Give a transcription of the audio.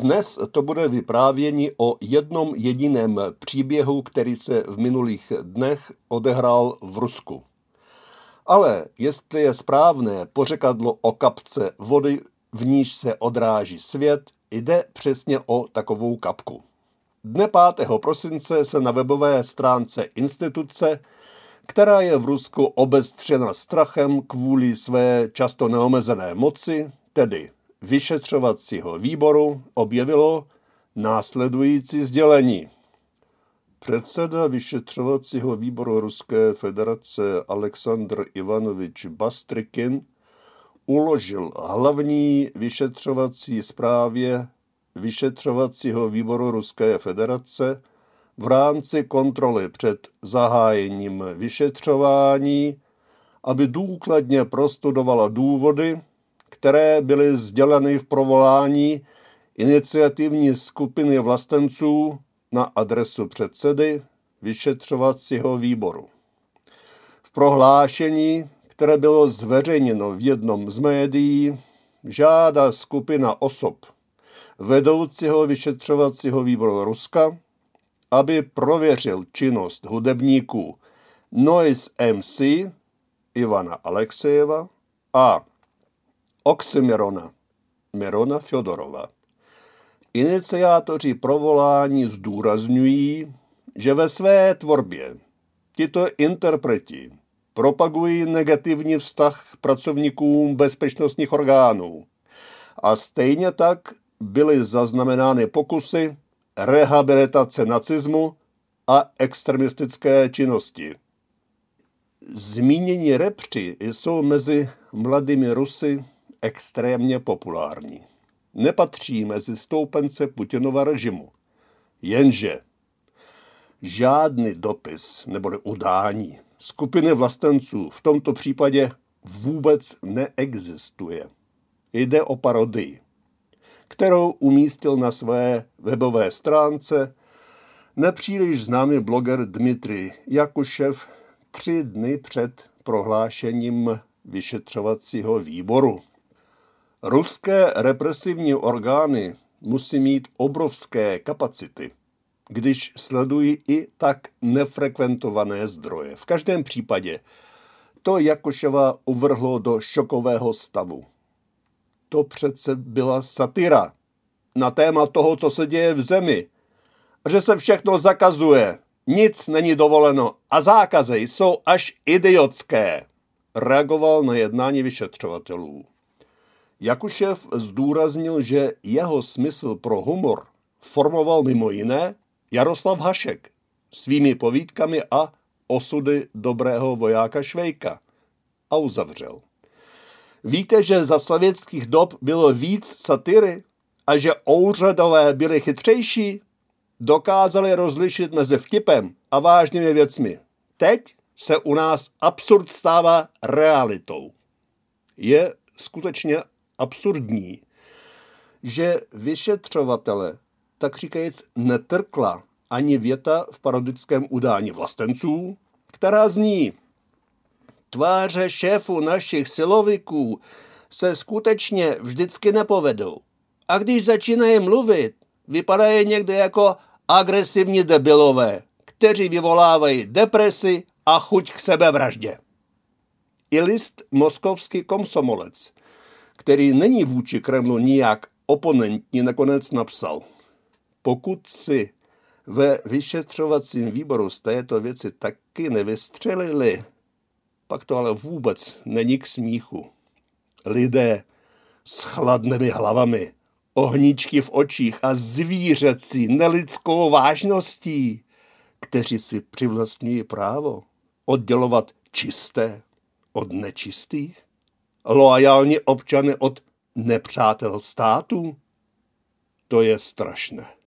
Dnes to bude vyprávění o jednom jediném příběhu, který se v minulých dnech odehrál v Rusku. Ale jestli je správné pořekadlo o kapce vody, v níž se odráží svět, jde přesně o takovou kapku. Dne 5. prosince se na webové stránce instituce, která je v Rusku obestřena strachem kvůli své často neomezené moci, tedy vyšetřovacího výboru, objevilo následující sdělení. Předseda vyšetřovacího výboru Ruské federace Aleksandr Ivanovič Bastrykin uložil hlavní vyšetřovací zprávě vyšetřovacího výboru Ruské federace v rámci kontroly před zahájením vyšetřování, aby důkladně prostudovala důvody, které byly sděleny v provolání iniciativní skupiny vlastenců na adresu předsedy vyšetřovacího výboru. V prohlášení, které bylo zveřejněno v jednom z médií, žádá skupina osob vedoucího vyšetřovacího výboru Ruska, aby prověřil činnost hudebníků Noise MC Ivana Alexejeva a Oxymirona Mirona Fjodorova. Iniciátoři provolání zdůrazňují, že ve své tvorbě tito interpreti propagují negativní vztah k pracovníkům bezpečnostních orgánů a stejně tak byly zaznamenány pokusy rehabilitace nacismu a extremistické činnosti. Zmínění repři jsou mezi mladými Rusy extrémně populární. Nepatří mezi stoupence Putinova režimu. Jenže žádný dopis nebo udání skupiny vlastenců v tomto případě vůbec neexistuje. Jde o parodii, kterou umístil na své webové stránce nepříliš známý bloger Dmitrij Jakušev 3 dny před prohlášením vyšetřovacího výboru. Ruské represivní orgány musí mít obrovské kapacity, když sledují i tak nefrekventované zdroje. V každém případě to Jakuševa uvrhlo do šokového stavu. To přece byla satira na téma toho, co se děje v zemi. Že se všechno zakazuje, nic není dovoleno a zákazy jsou až idiotské, reagoval na jednání vyšetřovatelů. Jakušev zdůraznil, že jeho smysl pro humor formoval mimo jiné Jaroslav Hašek svými povídkami a osudy dobrého vojáka Švejka a uzavřel. Víte, že za sovětských dob bylo víc satiry a že úřadové byli chytřejší? Dokázali rozlišit mezi vtipem a vážnými věcmi. Teď se u nás absurd stává realitou. Je skutečně absurdní, že vyšetřovatele, tak říkajíc, netrkla ani věta v parodickém udání vlastenců, která zní: tváře šéfů našich siloviků se skutečně vždycky nepovedou. A když začínají mluvit, vypadají někde jako agresivní debilové, kteří vyvolávají depresi a chuť k sebevraždě. I list Moskovský komsomolec, který není vůči Kremlu nijak oponentní, nakonec napsal: pokud si ve vyšetřovacím výboru z této věci taky nevystřelili, pak to ale vůbec není k smíchu. Lidé s chladnými hlavami, ohníčky v očích a zvířecí nelidskou vážností, kteří si přivlastňují právo oddělovat čisté od nečistých, loajální občany od nepřátel státu, to je strašné.